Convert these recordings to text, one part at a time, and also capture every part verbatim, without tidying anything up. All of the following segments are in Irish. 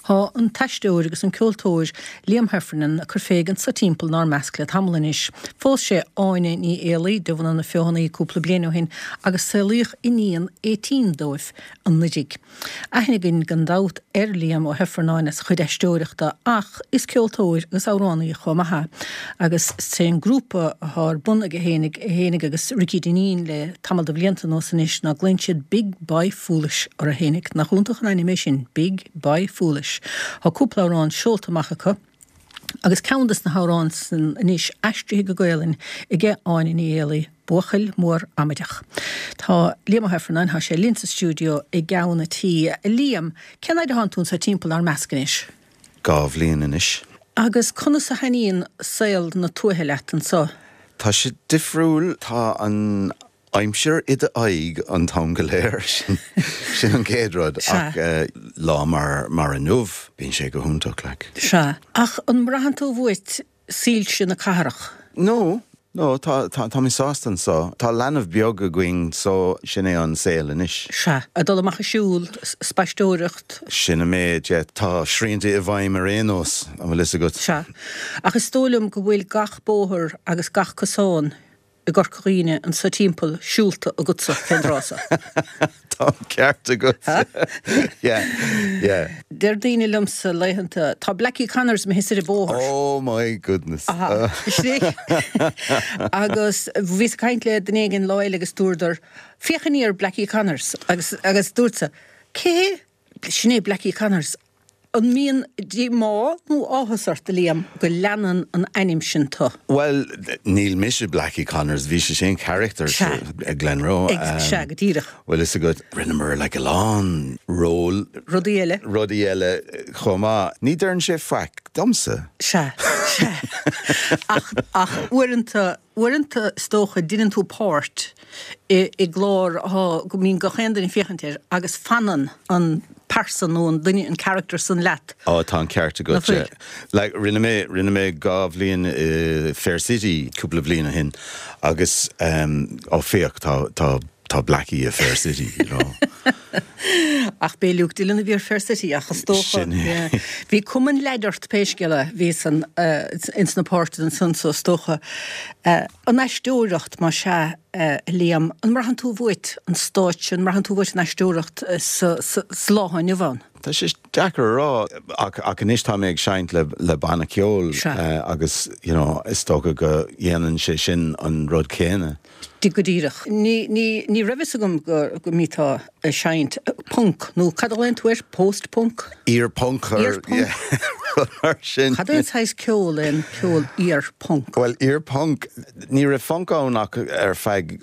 Tá an taisteúir agus an ceoltóir Liam Heffernan a chur fégan sa timppel ná mescla tamlanis. Fós sé áine ní éalaí do bhna na fehannaí cúpla blianú hin agus saoíoch iníon eighteen dóibh an nadig. Aithnig gin gandát ar Liam ó Heffernáinas chud eisteúireachta ach is ceoltóir agus áránaí chomathe agus sé an grúpa th buna go hénig hénig agus Ricky Dinín le tamal do bblianta nó san is na glein siad Big Boy Foolish ar a hénig nach chuntach an animation Big Boy Foolish. Tá cúpla árán seoltaach acu agus ceantas na hárán san níos eistrithe go gaolainn i gceith áin in éalaí buchail mór amideach. Tá Liam Heffernan há sé linsa stúdio i gceanna tí. Liam, ceannaid a hantún sa timppel ar meascanis? Gáh bliain inis. Agus conna sa haíon saoil na tuathe leatan sa? Tá sé difriúil tá an aimsir ide aig an tam go léir sin sin an céadrod ach uh, lá mar mar an nuamh bíonn sé go húntaach le. Se. Ach an mrahan tú bhuait síl sin na carach? No, no, tá tá tá mi sástan sa. Tá lenamh beag a going so sin é an saoil inis. Se. A dul amach a siúil spaistóireacht? Sin a méid, yeah, tá srianta i bhaim mar éos an bhfuil is a go. Se. Ach is tólam go bhfuil gach bóthir agus gach cosán i ggur choíine an sa timppel siúlta a gutsa fenrása. Tá ceart a gutsa. Yeah, yeah. Der daoine lumsa leihananta, tá Blackie Connors me hisir i bóthir. Oh my goodness. Aha, isnig. Agus vís caint le den éigen láil agus dúrdar fichaníar Blackie Connors agus agus dúrsa. Cé sinné Blackie Connors an míon dí má nó áthasart Liam go leanan an anim sin tá. Well, níl mis Blackie Connors bhí sé sin character a Glenroe. Ag se go dtíireach. Well, is a good rinnemer like a lán ról Rudí eile. Rudí eile chomá. Ní dern sé faic domsa. Se, se. Ach, ach, uaireanta uaireanta stócha didn't tú páirt i, i glár á go mín go chéandan i fiochantéir agus fanan an person nó an duine an character san leat. Oh, tá an ceart a go. Like rinne mé rinne mé gá bblion uh, Fair City cúpla bliana hin agus um, á féoch tá tá tá Blackie a Fair City, you know. Ach béliúch dílanna bhíar Fair City achas tócha. Bhí cuman leidart péisgeile ví san uh, ins na pórta an san so stócha. Uh, an eistúireacht má se uh, Liam, an mar han tú bhuait an stáit, an mar han tú bhuait an eistúireacht uh, sa sláhain i bhain. Tá sé deachar rá ach ach an istá méid seint le le banna ceol uh, agus, you know, is tócha go dhéanann sé sin an rud céine. Dí go díireach. Ní ní ní raibhis agam go go mítá a seint punk nó cadalainn tú ir post-punk? Ear-punk ar yeah. sin. Cadalainn thais ceol in ceol ear-punk? Well, ear-punk ní ra funkánach ar feig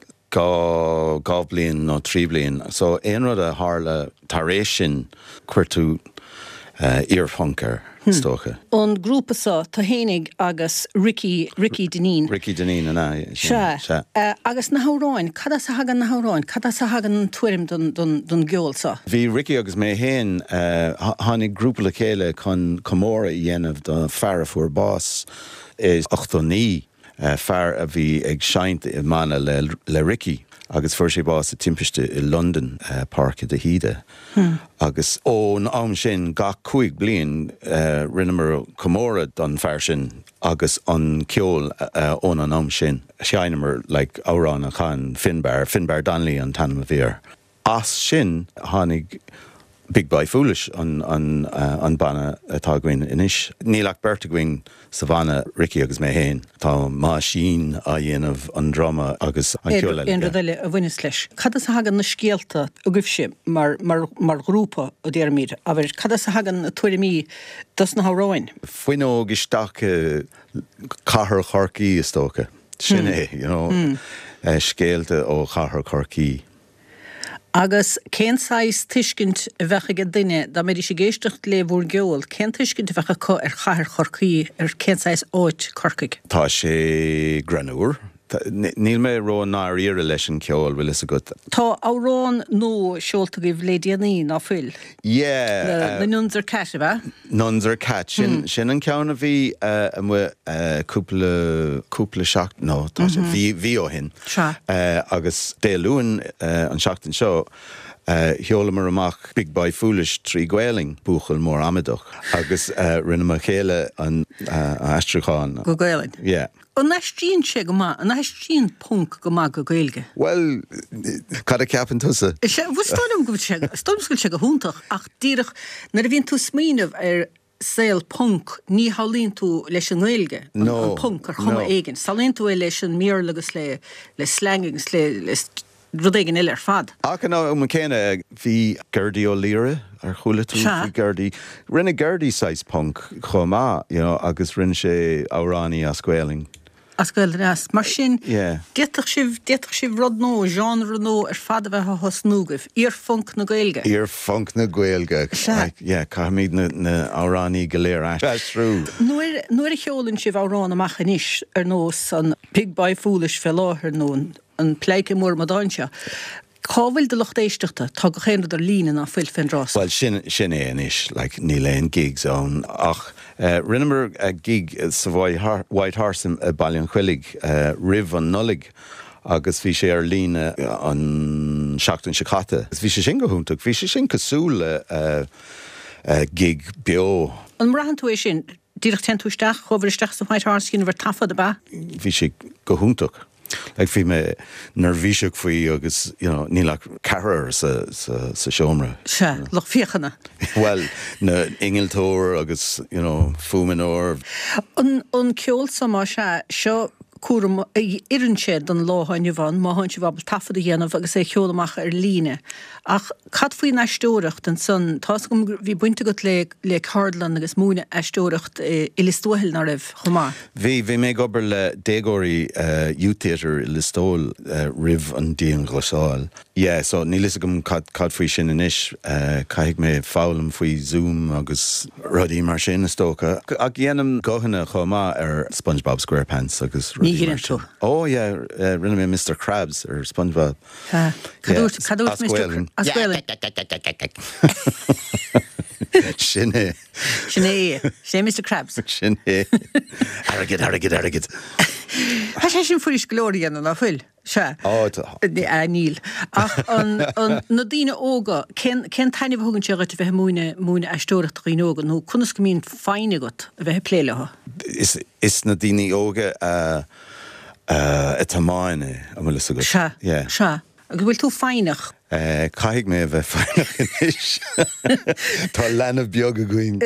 gá gá bliain nó trí bliain. So éon rud a tharla tar éis sin cuir tú uh, ear-punk ar stócha. An grúpa sa tá hénig agus Ricky Ricky Dinín. Ricky Dinín an á. Se. Uh, agus na hauráin, cada sa hagan na hauráin, cada sa hagan tuairim don don don geol sa. Bhí Ricky agus mé héin uh, hánig grúpa le chéile chun comóra i dhéanamh do fear fuair bás is ochtoní uh, fear a bhí ag seint i mana le, le Ricky. Agus fuair sé bás a timpiste i London uh, Parc de Hide. Hmm. Agus ón am sin ga cuig blian uh, rinnemer comóra don fear sin agus an ceol uh, ón an am sin. Seinemer like árán a chan Finbar, Finbar Donnelly an tanam a bhír. As sin hánig Big Boy Foolish an an uh, an banna atá goin inis. Nílach berta goin Savannah Ricky agus mé héin. Tá má sin a dhéanamh an drama agus an ceol. Éon rudaile a bhaine leis. Cada sa hagan na scialta a gubhse mar mar mar grúpa a déirmír. A bhir cada sa hagan na tuairimí das na hauráin. Fuinó gisteach cahar chorcaí is tócha. Sin é, you know, mm. uh, scéalta ó cahar chorcaí. Agus cén sais tuiscint a bhecha go duine da méidir sé géistecht le bhór geol, cén tuiscint a bhecha có ar chahar chorcaí ar cén sais áit corcaig? Tá sé granúr. Níl mé ró ná íre leis an ceol bhfuil is a gut. Tá árán nó seolta go bh lédianí ná fuil? Yeah. Na nuns ar cat, ba? Nuns ar cat. Sin, sin an ceanna bhí uh, an bhfuil uh, cúpla cúpla seach, no, tá sé bhí bhí ó hin. Se. Uh, agus déalúin uh, an seachtain seo uh, heolamar amach Big Boy Foolish trí gweling buchel mór amadoch. Agus uh, rinne mar chéile an uh, astrachan. Go gweling? Yeah. An naistín sé go má, an naistín punk go má go gweilge? Well, cad a ceapan tusa. Bhú stom go sé, stomscoil sé go húntaach ach díirech nar a bhíonn tú smíineh ar sail punk ní hálíonn tú leis an gweilge. No. An punk ar chuma éigen. Salíonn tú é leis an míor agus le le slangings le rud éigen eile ar fad. Ach ná um céine bhí Gerdy O'Leary ar chula tú bhí Gerdy. Rinne Gerdy size punk chomá, you know, agus rinne sé áránní a squaling. As gweil ras. Mar sin, Yeah. déitach sibh, déitach sibh rud nó, genre nó ar fad a bheith a hosnúgah. Ír funk na gweilge. Ír funk na gweilge. Like, yeah, caimid na, na áránní goléir as. That's true. Nuair nuair a cheolann sibh árán amach inis ar nós an Big Boy Foolish fel láthir nó an pleice mór madáinse. Cábhfuil de lucht éisteachta, tá go chéanad ar lína ná fuil fin rás. Well, sin sin é inis, like ní léon gigs ón ach uh, rinnemer a gig sa bhhaid har, White Horse a Ballion Chuilig uh, rih an nullig agus bhí sé ar lína an seachtain sicata. Bhí sé sin go húntaach, bhí sé sin cosúla uh, uh, gig bio. An mrahan tú é sin, díreach ten túisteach, chomhar isteach sa White Horse cin bhar tafad a ba? Bhí sé go húntaach. Like bhí me nervíiseach faoi agus, you know, nílach carar sa, sa, sa seomra. Se, loch fiochanna. Well, na ingiltóir agus, you know, fumanóir. An, an ceol sa má se, seo cuaram irin sé don láhain bhain, má hain si bhabal tafad a dhéanamh agus é ceolamach ar líne. Ach, cad faoin eistóireacht an son, tás gom bhí buinte go le, le cardlan agus múna eistóireacht eh, ilistúhil na raibh chomá. Bhí bhí mé gobar le dégóirí uh, youth theatre i listóil uh, rih an díon ghlasáil. Yeah, so ní lis gom cad, cad faoi sin inis, uh, caithig mé fálam faoi Zoom agus rudí mar sin istócha. Ag dhéanam gohanna chomá ar SpongeBob SquarePants agus Ní hírann tú. Oh, yeah, uh, rinne mé Mister Krabs ar SpongeBob. Ha, cadút, Yeah, cadút as Mister Gweilin. As Gweilin. Sinné. Sinné, sé Mister Krabs. Sinné. Arrogant, arrogant, arrogant. Ha sé sin furis glórian an a fuil, se. Oh, tá. A níl. Ach, an, an na dína óga, cén taineh thugann sé gait a bheith múna, múna eistóireacht chuoin óga, nó chunas go mín fáine got a bheith pléileha. Is, is na dína óga uh, uh, a tamáine am lisa go. Se, Yeah. se. Agus bhfuil tú fáinach. Uh, Caithig mé bheith fáinach inis. Tá lenah beag a gcuin.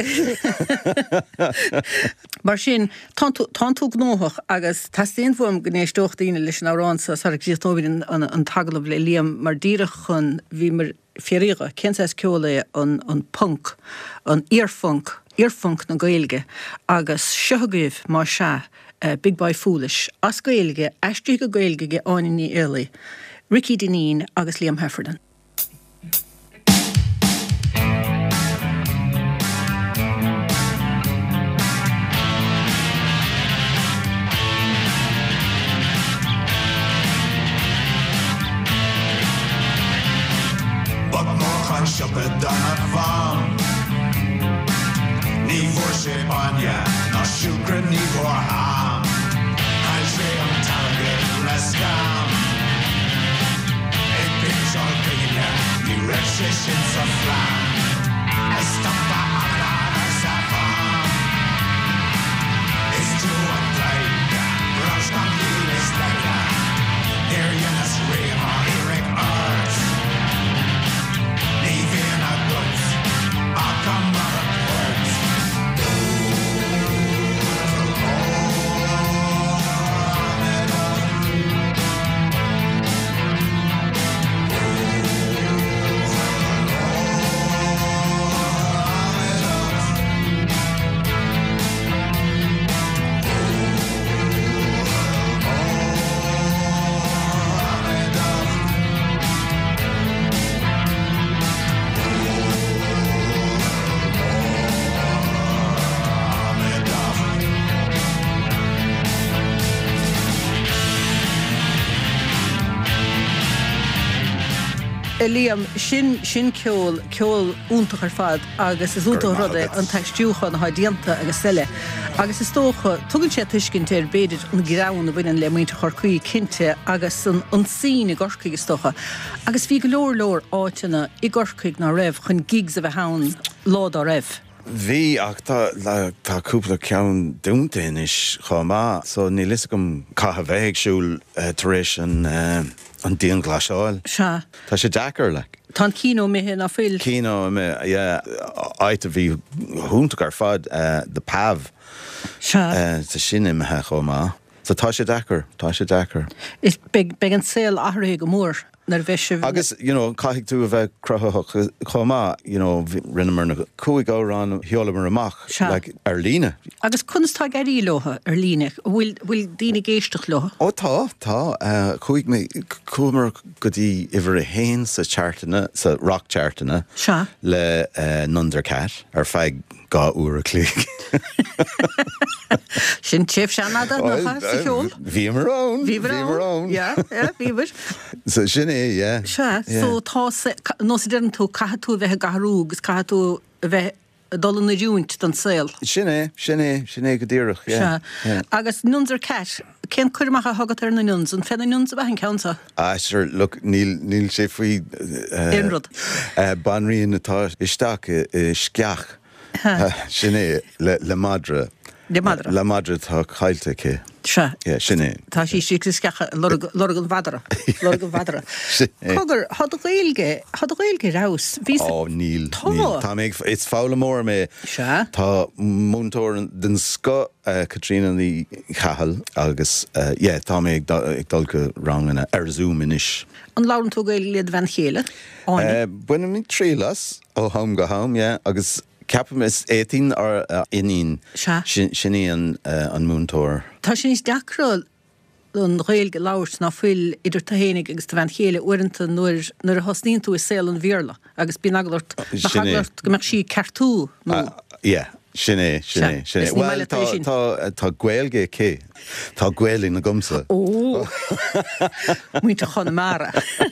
Mar sin, tá tú gnóthach agus tá stéon bhfuam gnéistócht daoine leis an árán sa sarach díostóbhín an, an tagalah le líam mar díreach chun bhí mar fiaríga, cén sais ceola an, an punk, an earfunk, earfunk na gailge, agus seogah mar se uh, Big Boy Foolish, as gailge, eistrí go gailge ge áiní éalaí, Ricky Dineen agus Liam Heffernan. Siopad dan a fan Ní bhór sé baine ná siúcra ní bhór ham Cail sé an target le scam Ag pinseáil cíine ní raibh sé sin sa phlean Estampa amara sa fan Is tú an pleide Bros gan líl is leile Níor dhéanas riamh á Eric Earth Even a goods, I come out of words. Liam sin sin ceol ceol úntaach ar fad agus is únta rudé an teistúcha na haidíanta agus selle. Agus is tócha tugann sé tuiscint ar beidir an gráin a bhainean le muinte chorcaí cinnte agus an ansín i gorcaí stocha. Agus bhí go leor leor áitina i gorcaig na raibh chun gigs a bheith hán lád a raibh. Bhí ach tá tá cúpla ceann dúnta inis chomá, so ní lis gom catha bheith agsúil tar éis an an díon glasáil. Se. Tá sé dachar le. Tá cíno mé na fil. Cíno me, yeah, áit a bhí húntaach ar fad de pav. Se. Tá sin imethe chomá. So tá sé dachar, tá sé dachar. Is beg an saoil athraí go mór. Agus, you know, caithigh tú a bheith cruthaach chomá, you know, rinne mar na cúig árán heola mar amach, like ar líne. Agus chunstá garí lotha ar líne, bhfuil bhfuil daoine géisteach lotha? Ó tá, tá, chuig mé cúmar go dtí ihar a héin sa chartana, sa rock chartana, le Nundercat ar feig gá uair a clíg. Sin tíobh seanada na sa cheol? Bhí mar ón. Bhí mar ón. Ja, ja, bhí mar. So sin é, yeah. Se, so tá nó sé dean tú caithe tú bheith garú, gus caithe tú bheith dul na dúint don saoil. Sin é, sin é, sin é go dtíireach, yeah. Agus Nundercat, cén cuireach a thugad ar na nuns, an fena nuns a bheith an ceanta? Ah, sure, look, níl níl sé faoi Éonrad. Banríon atá isteach i sceach. Sin é, le madra. Le madra? Le madra tá chailte ché. Se. Sin é. Tá sí sí scecha lorgan vadra. Lorgan vadra. Cogur, had réilge, had réilge raus. Ó, níl. Tá. Tá méid, it's fála mór mé. Se. Tá múntóir den sco Katrina ní chahal agus, yeah, tá méid ag dul go rangana ar Zoom inis. An láran tú gail liad van chéile? Buine mí trílas ó ham go ham, yeah, agus Capam is eighteen ar uh, inín sinníon uh, an múntóir. Tá sin is deacrál an réilge láirt na fuil idir tahénig agus tá bhain chéile uanta nuair nuair a hosníonn tú is saoil an bhíorla agus bí aglacht bachaglacht go meach sí ceartú. Yeah, sin é, sin é, sin é. Well, tá tá gweilge cé. Tá gweilí na gomsa. Ó, muinte Chonamara.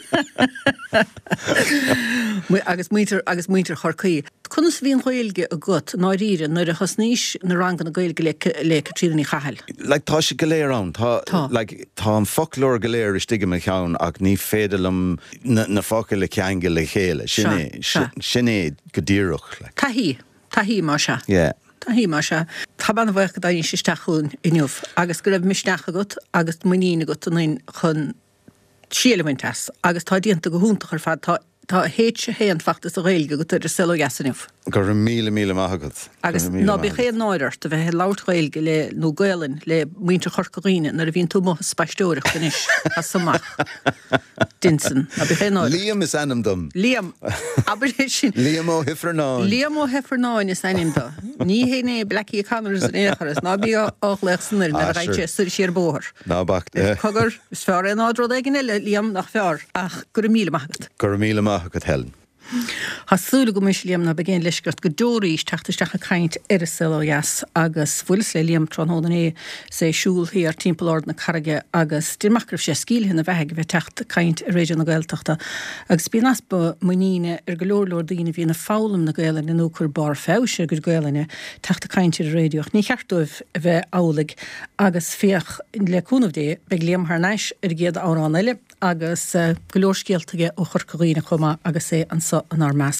agus muinter agus muinter chorcaí. Cunas bhíon ghailge a gut ná ríre nuair a hosníos na rangan na gailge le Katrina ní chahal. Like tá sé go léir ann, tá like tá an folklór go léir is stigam a cheann ach ní féidirlam na focail le ceangail le chéile. Sin é, sin é go díreach. Tá hí, tá hí má se. Yeah. Tá hí má se. Tá ban bhaich go daon sisteachún inniuh, agus go raibh misteach agat, agus muína agat an chun síalahaintas, agus tá díanta go húntaach ar fad tá Tá héit sé héan fachtas a réilge go tuidir selo jasanniuh. Gur míle míle maithagad. Agus ná bí chéad náidirt a bheith láirt réilge le nó gailen le muinte chorcaíine nar a bhíon tú mo spaisteúireach den is a samach. Dinsan, a bí chéad náidirt. Liam is anam dom. Liam. Aber sin. Liam ó Hiffernáin. Liam ó Hiffernáin is anam da. Ní héna blaí cameras an écharas, ná bí ách leachsanir na raite sur sér bóthir. Ná bacht. Cogur, is fear an ádro éigeine le Liam nach fear, ach gur míle maithagad. Gur míle maithagad helen. Hasúla go mis Liam na begin leisgurt go dóiríis teachtasteach a caint ar a jas agus bhuilas le Liam tronhódan é sé siúl hí ar timpplaord na carige agus dirmacrah sé scíl na bheig bheith techt caint a réidir na gailteachta agus bí aspa muíine ar go leorlór daoine bhí na fálam na gailen in ócur bar fáise gur gailine teachta caint ar réideoch. Ní cheartúh bheith álaigh agus féoch leúnmh dé beag Liam haar neis ar géad árán eile agus go leor scialtaige ó chorcaíine chuma agus é an an ar meas